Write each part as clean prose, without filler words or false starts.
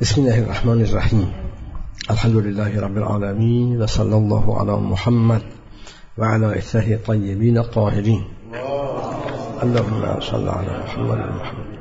بسم الله الرحمن الرحيم. الحمد لله رب العالمين، وصلى الله على محمد وعلى آله الطيبين الطاهرين. اللهم صل على محمد ومحمد.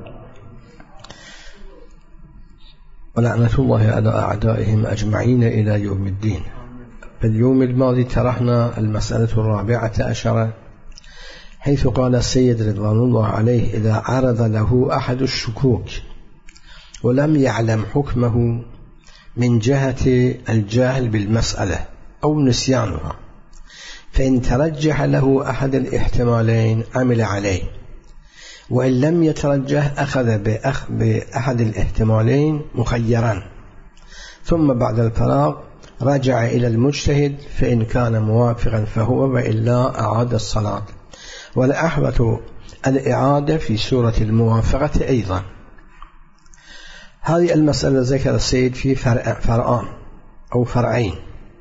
ولعنة الله على أعدائهم أجمعين إلى يوم الدين. في اليوم الماضي طرحنا المسألة 14، حيث قال السيد رضوان الله عليه: إذا عرض له أحد الشكوك ولم يعلم حكمه من جهة الجاهل بالمسألة أو نسيانها، فإن ترجح له أحد الاحتمالين عمل عليه، وإن لم يترجح أخذ بأحد الاحتمالين مخيرا، ثم بعد الفراغ رجع إلى المجتهد، فإن كان موافقا فهو، وإلا أعاد الصلاة. والأحوط الإعادة في سورة الموافقة أيضا. هذه المسألة ذكر السيد في فرعان أو فرعين.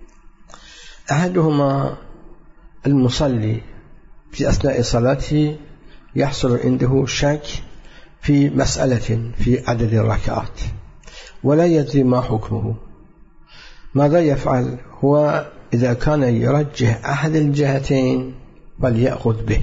أحدهما المصلي في أثناء صلاته يحصل عنده شك في مسألة في عدد الركعات ولا يدري ما حكمه. ماذا يفعل؟ هو إذا كان يرجح أحد الجهتين فليأخذ به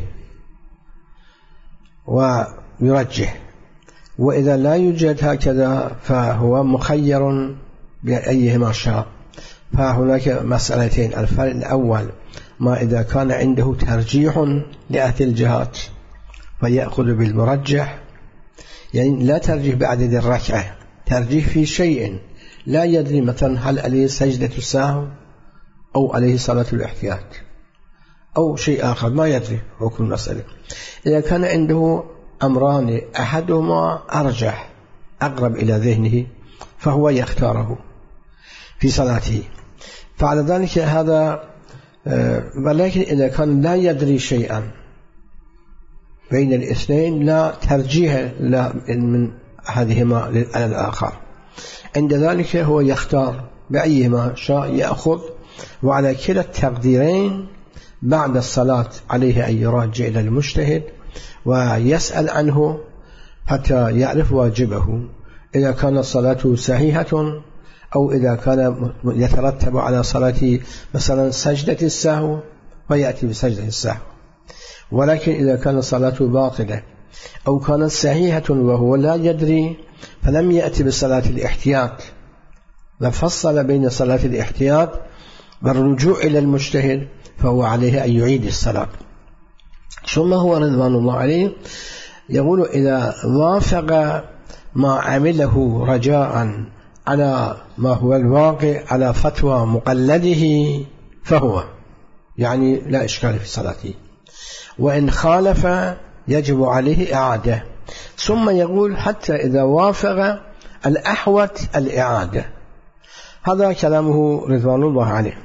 ويرجح، وإذا لا يوجد هكذا فهو مخير بأيهما شاء. فهناك مسألتين: الفرق الأول ما إذا كان عنده ترجيح لأحد الجهات فيأخذ بالمرجح، يعني لا ترجيح بعدد الركعة، ترجيح في شيء لا يدري مثلا هل عليه سجدة السهو أو عليه صلاة الاحتياط أو شيء آخر، ما يدري حكم المسألة. إذا كان عنده أمران أحدهما أرجح أقرب إلى ذهنه فهو يختاره في صلاته، فعلى ذلك هذا. ولكن إذا كان لا يدري شيئا بين الاثنين، لا ترجيح من أحدهما على الآخر، عند ذلك هو يختار بأيهما شاء يأخذ. وعلى كلا التقديرين بعد الصلاة عليه أن يراجع إلى المجتهد ويسأل عنه حتى يعرف واجبه، إذا كان صلاته صحيحة أو إذا كان يترتب على صلاته مثلا سجدة السهو فيأتي بسجدة السهو. ولكن إذا كان صلاته باطلة أو كانت صحيحة وهو لا يدري فلم يأتي بصلاة الاحتياط، وفصل بين صلاة الاحتياط والرجوع إلى المجتهد، فهو عليه أن يعيد الصلاة. ثم هو رضوان الله عليه يقول: إذا وافق ما عمله رجاء على ما هو الواقع على فتوى مقلده فهو، يعني لا إشكال في صلاته، وإن خالف يجب عليه إعادة. ثم يقول: حتى إذا وافق الأحوط الإعادة. هذا كلامه رضوان الله عليه.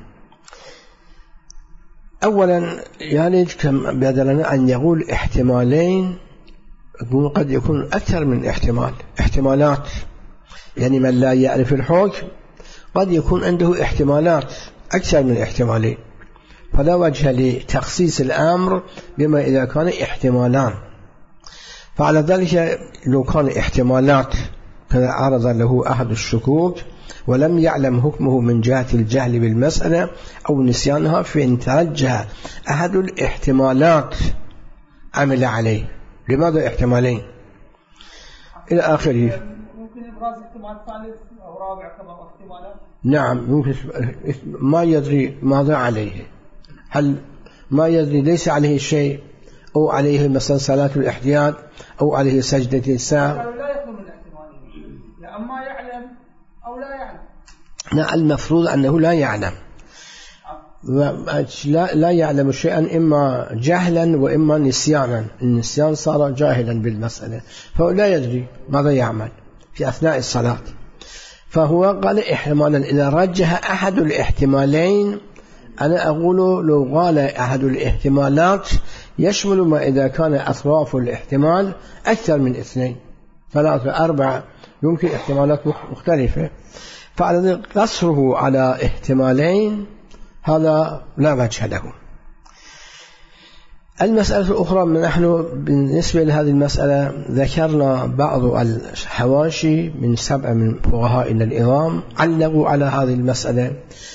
أولا يعني بدلنا أن يقول احتمالين، قد يكون أكثر من احتمالات، يعني من لا يعرف الحكم قد يكون عنده احتمالات أكثر من احتمالين، فلا وجه لتخصيص الأمر بما إذا كان احتمالان. فعلى ذلك لو كان احتمالات كذا عرض له أحد الشكوك ولم يعلم حكمه من جهة الجهل بالمسألة أو نسيانها، فإن ترجح أحد الاحتمالات عمل عليه. لماذا احتمالين إلى آخره؟ ممكن إبراز احتمال ثالث أو رابع كما احتمالات. نعم، ممكن ما يدري ماذا عليه، هل ما يدري ليس عليه شيء أو عليه مثلا صلاة الاحتياط أو عليه سجدة السهو. لا يخلو من احتمالين، يا أما يعلم أو لا يعلم. لا، المفروض أنه لا يعلم، لا يعلم شيئا، إما جهلا وإما نسيانا. النسيان صار جاهلا بالمسألة، فهو لا يدري ماذا يعمل في أثناء الصلاة. فهو قال احتمالا إذا رجح أحد الاحتمالين، أنا أقول لو قال أحد الاحتمالات يشمل ما إذا كان أطراف الاحتمال أكثر من 2 3 4، يمكن احتمالات مختلفة، فعلى ذلك قصره على احتمالين هذا لا وجه له. المسألة الأخرى، نحن بالنسبة لهذه المسألة ذكرنا بعض الحواشي من 7 من فقهائنا العظام علقوا على هذه المسألة،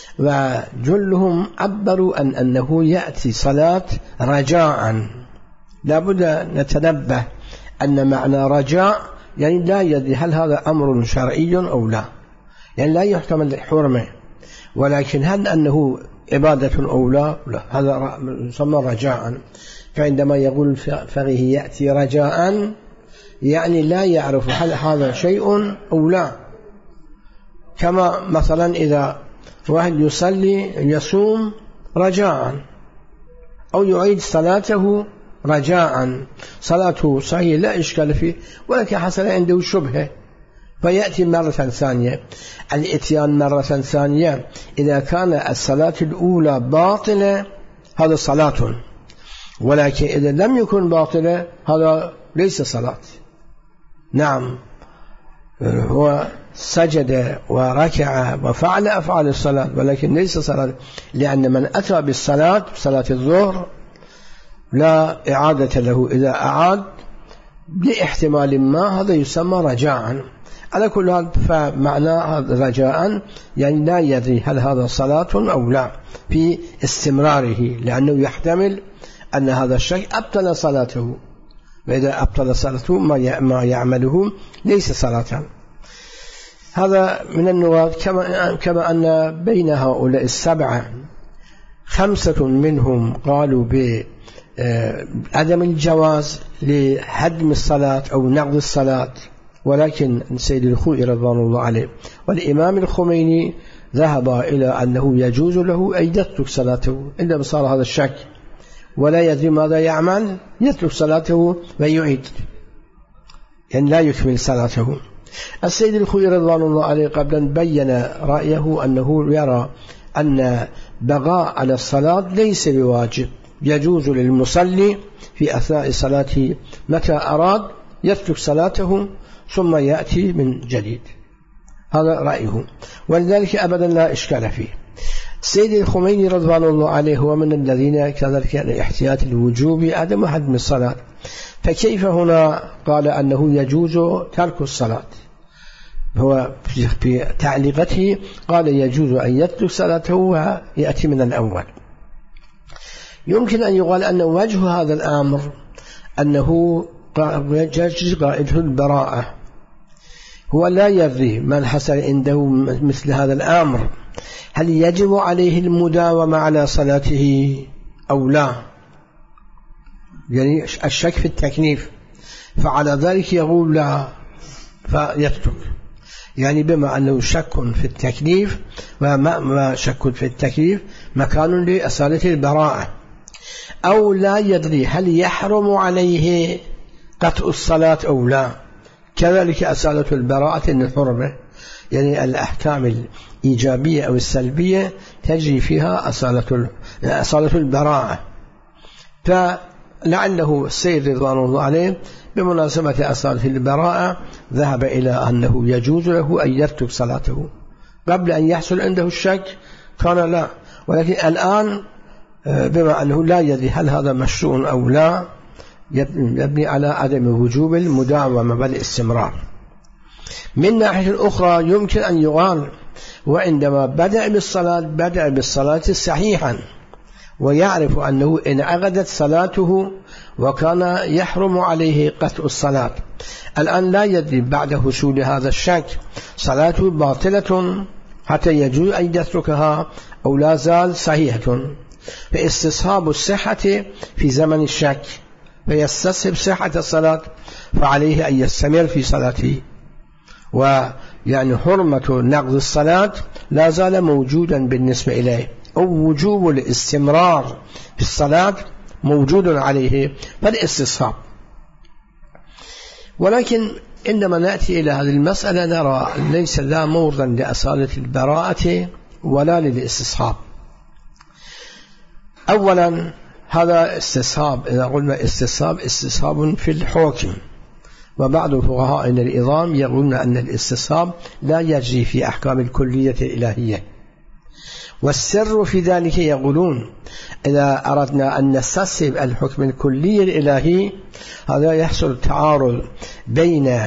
وجلهم عبروا أنه يأتي صلاة رجاء. لابد نتنبه أن معنى رجاء يعني لا يدري هل هذا أمر شرعي أو لا، يعني لا يحتمل الحرمة، ولكن هل أنه عبادة أو لا، هذا يسمى رجاء. فعندما يقول الفقيه يأتي رجاء يعني لا يعرف هل هذا شيء أو لا. كما مثلا إذا واحد يصلي يصوم رجاء أو يعيد صلاته رجاء، صلاته صحيح لا إشكال فيه، ولكن حصل عنده شبهة فيأتي مرة ثانية. الإتيان مرة ثانية إذا كان الصلاة الأولى باطلة هذا صلاة، ولكن إذا لم يكن باطلة هذا ليس صلاة. نعم، هو سجد وركع وفعل أفعال الصلاة ولكن ليس صلاة، لأن من أتى بالصلاة صلاة الظهر لا إعادة له، إذا أعاد لاحتمال ما هذا يسمى رجاء. على كل حال فمعنى رجاء يعني لا يدري هل هذا صلاة أو لا في استمراره، لأنه يحتمل أن هذا الشيء أبطل صلاته، وإذا أبطل صلاته ما يعمله ليس صلاة. هذا من النواة. كما أن بين هؤلاء 7 5 منهم قالوا بعدم الجواز لهدم الصلاة أو نقض الصلاة، ولكن سيد الخوئي رضوان الله عليه والإمام الخميني ذهب إلى أنه يجوز له أن يترك صلاته عندما صار هذا الشك ولا يدري ماذا يعمل، يترك صلاته ويعيد، يعني لا يكمل صلاته. السيد الخوئي رضوان الله عليه قبلا بين رأيه أنه يرى أن بقاء على الصلاة ليس بواجب، يجوز للمصلي في أثناء صلاته متى أراد يترك صلاته ثم يأتي من جديد، هذا رأيه، ولذلك أبدا لا إشكال فيه. السيد الخميني رضوان الله عليه هو من الذين كذلك الاحتياط الوجوب عدم هدم الصلاة، فكيف هنا قال أنه يجوز ترك الصلاة؟ هو في تعليقته قال يجوز أن يترك صلاته ويأتي من الأول. يمكن أن يقال أن وجه هذا الأمر أنه قائده البراءة، هو لا يدري من حصل عنده مثل هذا الأمر هل يجب عليه المداومة على صلاته أو لا، يعني الشك في التكليف، فعلى ذلك يقول لا فيترك، يعني بما أنه شك في التكليف وما شك في التكليف مكان لأصالة البراءة. أو لا يدري هل يحرم عليه قطع الصلاة أو لا، كذلك أصالة البراءة الحرمة، يعني الأحكام الإيجابية أو السلبية تجري فيها أصالة البراءة. فلعله السيد رضوان الله عليه بمناسبة أصالة البراءة ذهب إلى أنه يجوز له أن يترك صلاته. قبل أن يحصل عنده الشك كان لا، ولكن الآن بما أنه لا يدري هل هذا مشروع أو لا يبني على عدم وجوب المداومة بل الاستمرار. من ناحية أخرى يمكن أن يقال وعندما بدأ بالصلاة صحيحا ويعرف أنه إن عقدت صلاته وكان يحرم عليه قطع الصلاة، الآن لا يدري بعد حصول هذا الشك صلاته باطلة حتى يجوز أن يتركها أو لا زال صحيحة، فاستصحاب الصحة في زمن الشك فيستصحب صحة الصلاة فعليه أن يستمر في صلاته، ويعني حرمة نقض الصلاة لا زال موجودا بالنسبة إليه، أو وجوب الاستمرار في الصلاة موجود عليه فالاستصحاب. ولكن عندما نأتي إلى هذه المسألة نرى ليس لا موردا لأصالة البراءة ولا للاستصحاب. أولا هذا استصحاب، إذا قلنا استصحاب في الحكم، وبعض فقهائنا العظام يقولون أن الاستصحاب لا يجري في أحكام الكلية الإلهية، والسر في ذلك يقولون إذا أردنا أن نستصحب الحكم الكلي الإلهي هذا يحصل تعارض بين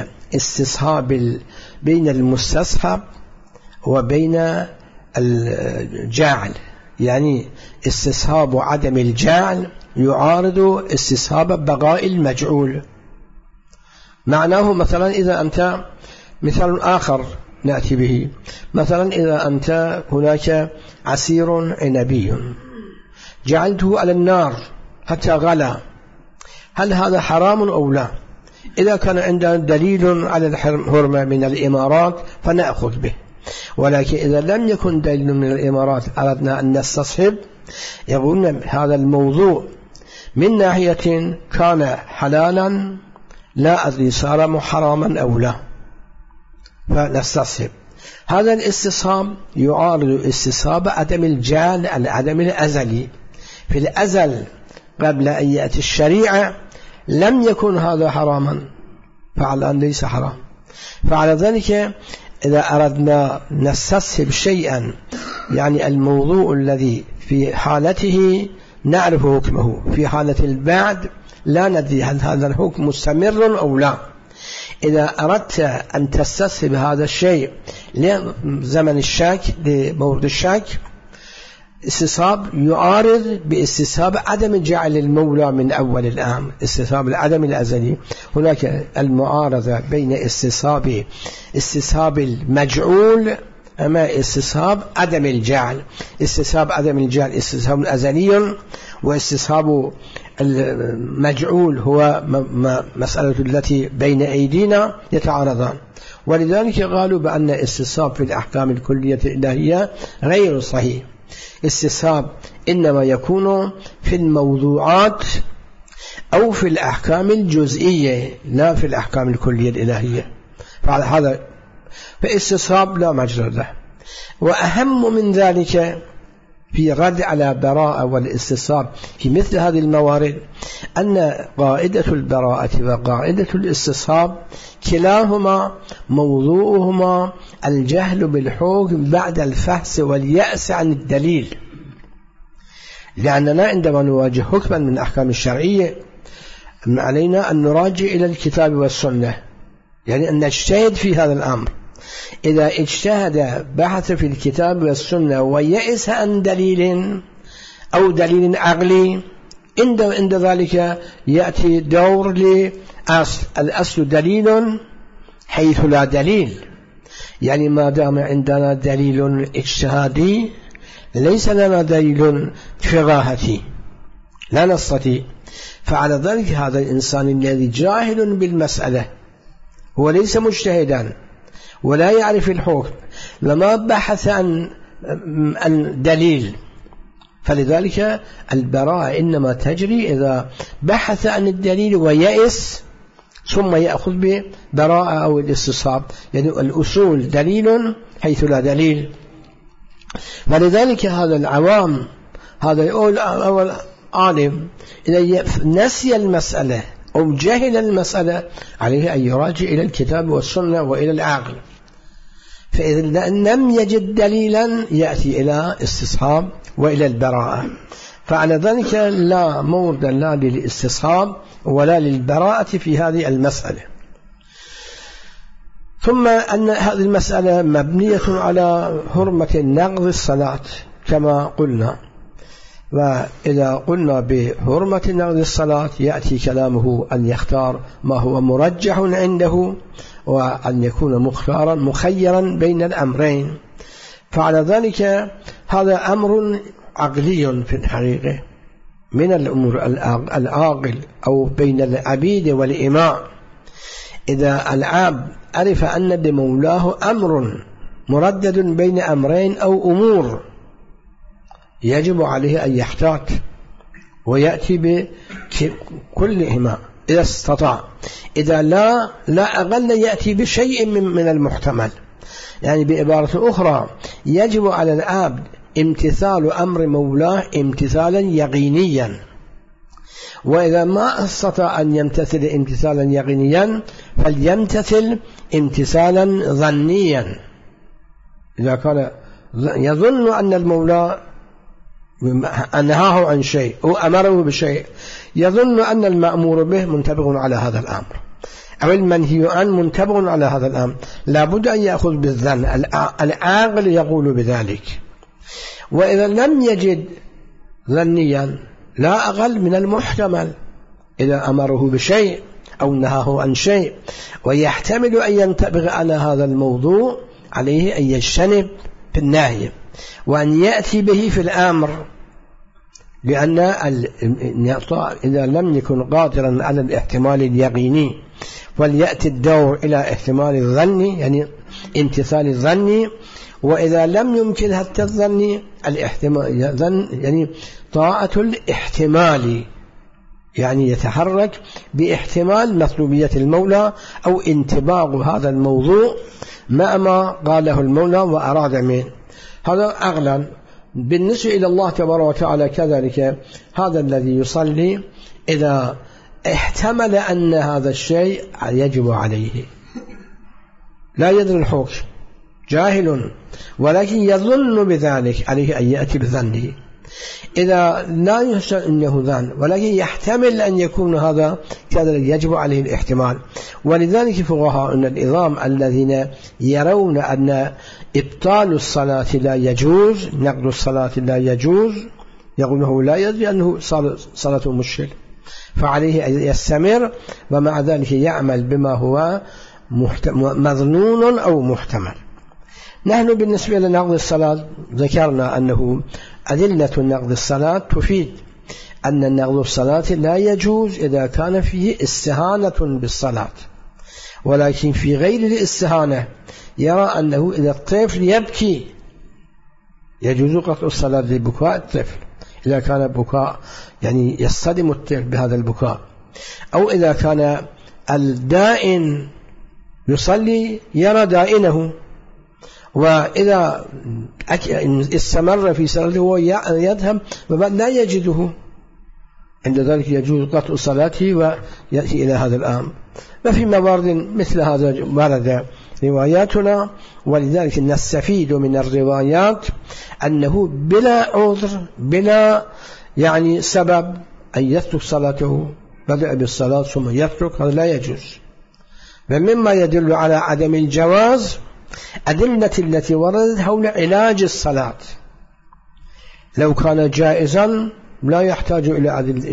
بين المستصحب وبين الجاعل، يعني استصحاب عدم الجاعل يعارض استصحاب بقاء المجعول. معناه مثلا إذا أنت مثال آخر نأتي به، مثلا إذا أنت هناك عصير عنبي جعلته على النار حتى غلى، هل هذا حرام أو لا؟ إذا كان عندنا دليل على الحرمة من الإمارات فنأخذ به، ولكن إذا لم يكن دليل من الإمارات أردنا أن نستصحب، يقولون هذا الموضوع من ناحية كان حلالا لا أدري صار محرما أو لا، فنستصحب. هذا الاستصحاب يعارض استصحاب عدم الجعل العدم الأزلي. في الأزل قبل أن يأتي الشريعة لم يكن هذا حراما، فالآن ليس حرام. فعلى ذلك إذا أردنا نستصحب شيئا، يعني الموضوع الذي في حالته نعرف حكمه، في حالة البعد لا ندري هل هذا الحكم مستمر أو لا. إذا أردت أن تستصحب هذا الشيء لزمن الشك، لمورد الشك، استصحاب يعارض باستصحاب عدم جعل المولى من أول الأمر، استصحاب العدم الأزلي. هناك المعارضة بين استصحاب المجعول أما استصحاب عدم الجعل. استصحاب عدم الجعل استصحاب أزلي، واستصحاب المجعول هو مسألة التي بين أيدينا يتعارضان. ولذلك قالوا بأن استصحاب في الأحكام الكلية الإلهية غير صحيح. استصحاب إنما يكون في الموضوعات أو في الأحكام الجزئية لا في الأحكام الكلية الإلهية، فهذا فاستصحاب لا مجرى له. وأهم من ذلك في رد على براءة والاستصحاب في مثل هذه الموارد أن قاعدة البراءة وقاعدة الاستصحاب كلاهما موضوعهما الجهل بالحكم بعد الفحص واليأس عن الدليل. لأننا عندما نواجه حكما من الأحكام الشرعية علينا أن نراجع إلى الكتاب والسنة، يعني أن نجتهد في هذا الأمر. إذا اجتهد بحث في الكتاب والسنة ويأس عن دليل أو دليل عقلي، عند ذلك يأتي دور لأصل. الأصل دليل حيث لا دليل، يعني ما دام عندنا دليل اجتهادي ليس لنا دليل فقاهتي لا نستطيع. فعلى ذلك هذا الإنسان الذي جاهل بالمسألة هو ليس مجتهدا ولا يعرف الحكم لما بحث عن دليل. فلذلك البراءة إنما تجري إذا بحث عن الدليل ويأس ثم يأخذ ببراءة أو الاستصحاب، يعني الأصول دليل حيث لا دليل. فلذلك هذا العوام هذا يقول أول عالم إذا نسي المسألة أو جهل المسألة عليه أن يراجع إلى الكتاب والسنة وإلى العقل. فإذا لم يجد دليلا يأتي إلى استصحاب وإلى البراءة. فعلى ذلك لا مورد لا للاستصحاب ولا للبراءة في هذه المسألة. ثم أن هذه المسألة مبنية على حرمة نقض الصلاة كما قلنا. وإذا قلنا بحرمة نقض الصلاة يأتي كلامه أن يختار ما هو مرجح عنده، وأن يكون مخيرا بين الأمرين. فعلى ذلك هذا أمر عقلي في الحقيقة من الأمور العاقل أو بين العبيد والإماء. إذا العبد عرف أن لمولاه أمر مردد بين أمرين أو أمور يجب عليه أن يحتاط ويأتي بكلهما إذا استطاع. إذا لا أقل يأتي بشيء من المحتمل. يعني بعبارة أخرى يجب على العبد امتثال أمر مولاه امتثالا يقينيا، وإذا ما استطاع أن يمتثل امتثالا يقينيا فليمتثل امتثالا ظنيا. إذا كان يظن أن المولى أنهاه عن شيء أو أمره بشيء، يظن أن المأمور به منتبه على هذا الأمر أو المنهي عنه منتبه على هذا الأمر، لا بد أن يأخذ بالظن، العاقل يقول بذلك. وإذا لم يجد ظنيا لا أقل من المحتمل، إذا أمره بشيء أو نهاه عن شيء ويحتمل أن ينتبه على هذا الموضوع، عليه أن يجتنب في النهي وأن يأتي به في الأمر، لأن إذا لم يكن قادرا على الاحتمال اليقيني وليأتي الدور إلى احتمال الظن، يعني امتثال الظن. وإذا لم يمكن حتى الظن الاحتمال، يعني طاعة الاحتمال، يعني يتحرك باحتمال مطلوبية المولى أو انتباغ هذا الموضوع مع ما قاله المولى وأراد منه. هذا أغلى. بالنسبة إلى الله تبارك وتعالى كذلك، هذا الذي يصلي إذا احتمل أن هذا الشيء يجب عليه، لا يدري الحكم، جاهل، ولكن يظن بذلك، عليه أن يأتي بظنه. إذا لا يحسن أنه ظن ولكن يحتمل أن يكون هذا كذلك، يجب عليه الاحتمال. ولذلك فقهاء النظام الذين يرون أن إبطال الصلاة لا يجوز، نقض الصلاة لا يجوز، يقوله لا يدري أنه صلاة مشكل، فعليه أن يستمر ومع ذلك يعمل بما هو مظنون أو محتمل. نحن بالنسبة لنقض الصلاة ذكرنا أنه أدلة نقض الصلاة تفيد أن نقض الصلاة لا يجوز إذا كان فيه استهانة بالصلاة، ولكن في غير الاستهانة يرى أنه إذا الطفل يبكي يجوز قطع الصلاة لبكاء الطفل، إذا كان بكاء يعني يصطدم الطفل بهذا البكاء، أو إذا كان الدائن يصلي يرى دائنه، وإذا استمر في صلاته ويذهب وبعد لا يجده، عند ذلك يجوز قطع صلاته ويأتي إلى هذا الأمر. وفي موارد مثل هذا ورد رواياتنا، ولذلك نستفيد من الروايات أنه بلا عذر بلا يعني سبب أن يترك صلاته، بدأ بالصلاة ثم يترك، هذا لا يجوز. ومما يدل على عدم الجواز أدلة التي وردت حول علاج الصلاة، لو كان جائزا لا يحتاج إلى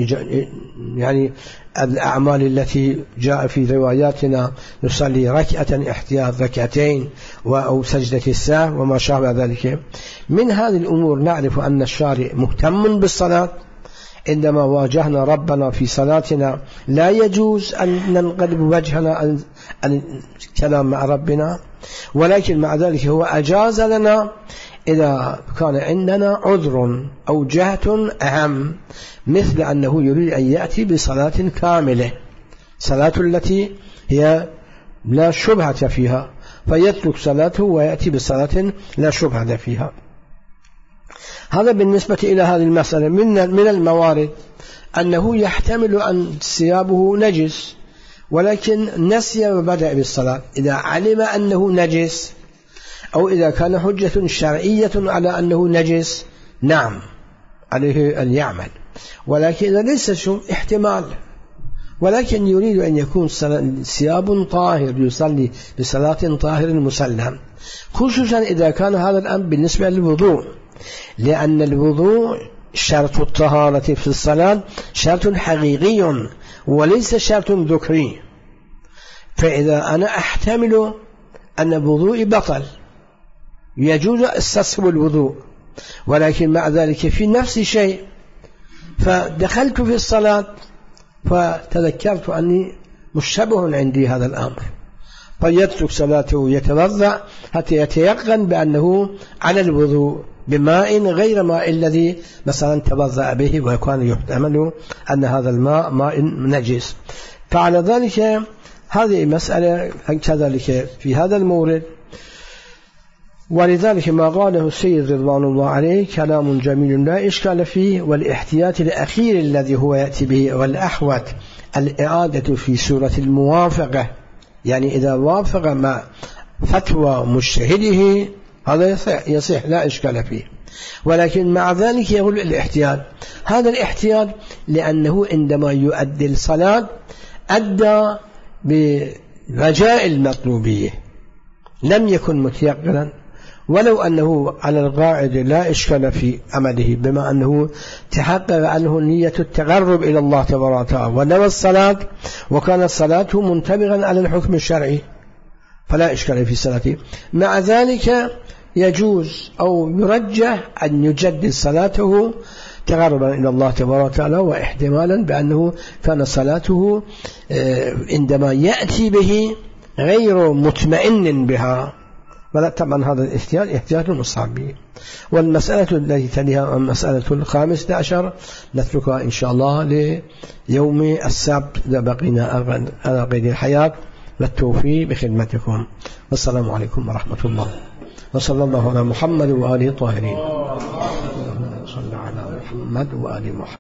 يعني الأعمال التي جاء في رواياتنا، نصلي ركعة احتياط، ركعتين، أو سجدة السهو وما شابه ذلك. من هذه الأمور نعرف أن الشارع مهتم بالصلاة. عندما واجهنا ربنا في صلاتنا لا يجوز أن ننقلب وجهنا عن الكلام مع ربنا، ولكن مع ذلك هو أجاز لنا إذا كان عندنا عذر أو جهة أهم، مثل أنه يريد أن يأتي بصلاة كاملة، صلاة التي هي لا شبهة فيها، فيترك صلاته ويأتي بصلاة لا شبهة فيها. هذا بالنسبة إلى هذه المسألة. من الموارد أنه يحتمل أن ثيابه نجس ولكن نسي وبدأ بالصلاة، إذا علم أنه نجس أو إذا كان حجة شرعية على أنه نجس نعم عليه أن يعمل، ولكن إذا ليس احتمال ولكن يريد أن يكون ثياب طاهر يصلي بصلاة طاهر مسلم، خصوصا إذا كان هذا الأمر بالنسبة للوضوء، لأن الوضوء شرط الطهارة في الصلاة شرط حقيقي وليس شرط ذكري. فإذا أنا أحتمل أن الوضوء بطل يجوز استصحاب الوضوء، ولكن مع ذلك في نفس شيء، فدخلت في الصلاة فتذكرت أني مشتبه عندي هذا الأمر، فيترك صلاته يتوضأ حتى يتيقن بأنه على الوضوء بماء غير ماء الذي مثلا توضأ به، ويكون يحتمل أن هذا الماء ماء نجس. فعلى ذلك هذه مسألة كذلك في هذا المورد. ولذلك ما قاله السيد رضوان الله عليه كلام جميل لا إشكال فيه، والاحتياط الأخير الذي هو يأتي به والأحوط الإعادة في سورة الموافقة، يعني إذا وافق مع فتوى مجتهده هذا يصح لا إشكال فيه. ولكن مع ذلك يقول الاحتياط، هذا الاحتياط لأنه عندما يؤدي الصلاة أدى برجاء المطلوبية، لم يكن متيقنا، ولو أنه على القاعدة لا إشكال في عمله، بما أنه تحقق أنه نية التقرب إلى الله تبارك وتعالى ونوى الصلاة وكانت صلاته منطبقا على الحكم الشرعي فلا إشكال في صلاته. مع ذلك يجوز أو يرجح أن يجدد صلاته تقربا إلى الله تبارك وتعالى، واحتمالا بأنه كان صلاته عندما يأتي به غير مطمئن بها، طبعا هذا الاحتياط احتياط مصاب به. والمسألة التي تليها المسألة 15 نتركها إن شاء الله ليوم السبت إذا بقينا على قيد الحياة، والتوفيق بخدمتكم. والسلام عليكم ورحمة الله، وصلى الله على محمد وآله الطاهرين. صلى على محمد وآل محمد.